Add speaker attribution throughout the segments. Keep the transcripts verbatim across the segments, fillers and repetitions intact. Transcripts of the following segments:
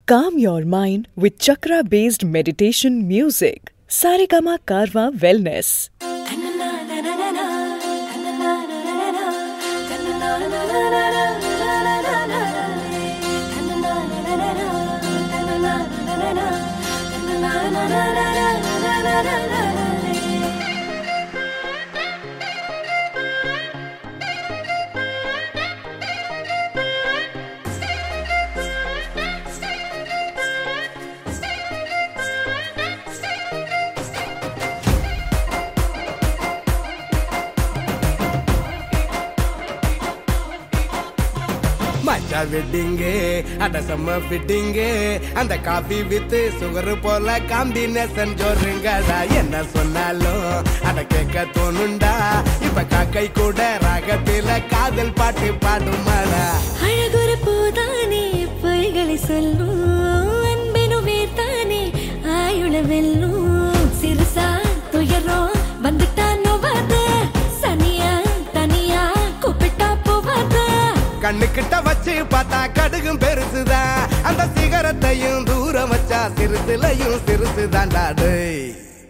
Speaker 1: Calm your mind with chakra-based meditation music. Saregama Karwa Wellness.
Speaker 2: மச்சா வெட்டிங்கே அட செம்ம ஃபிட்டிங்கே அந்த காபி வித் சுகர் போல காம்பினேஷன் ஜோருங்கடா என்ன சொன்னாலும் அட கேட்க தோணுண்டா இப்ப காக்கை கூட ராகத்தில காதல் பாட்டு பாடுமாடா
Speaker 3: அழகுற பூதானே பொய்களை சொல்லும் அன்பெனும் வேர்த்தானே ஆயுள வெல்லும் சிறுசா துயரோ வந்துட்டா நோவாத சனியா தனியா கூப்பிட்டா போவாத
Speaker 2: கண்ணுக்கிட்ட வச்சு பார்த்தா கடுகும் பெருசுதான் அந்த சிகரத்தையும் தூரம் வச்சா சிறுசுலையும் சிறுசுதான்டா டேய்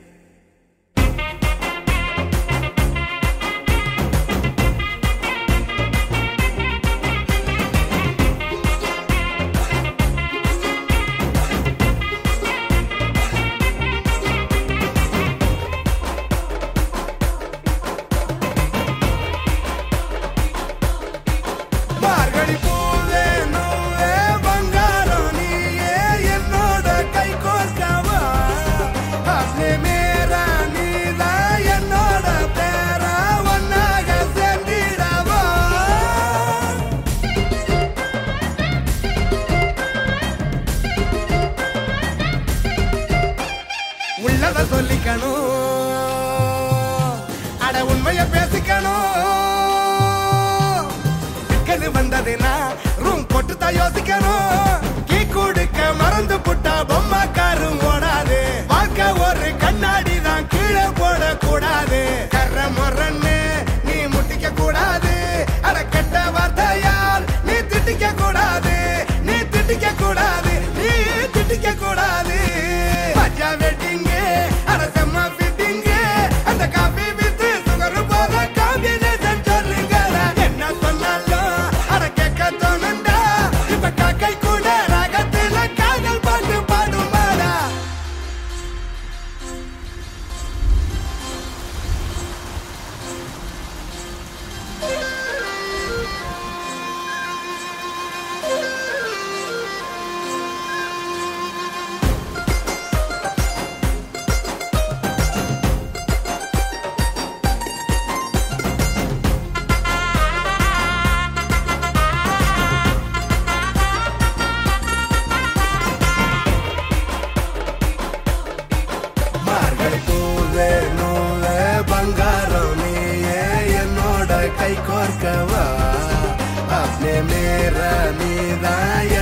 Speaker 2: உள்ளத சொல்லிக்கணும் அட உண்மைய பேசிக்கணும் சிக்கல் வந்ததுன்னா ரூம் போட்டு தான் யோசிக்கணும் கீ கொடுக்க மறந்து புட்டா பொம்மை காரும் ஓடாது வாழ்க்கை ஒரு கண்ணாடி தான் கீழே போடக்கூடாது கர்ற முறன்னு நீ முட்டிக்க கூடாது அட கெட்ட வார்த்தையால் நீ திட்டிக்க கூடாது நீ திட்டிக்க கூடாது நீ திட்டிக்க கூடாது மஜா வெட்டிங்க கை கோர்க்கவா அப்பே மேரா நீதான்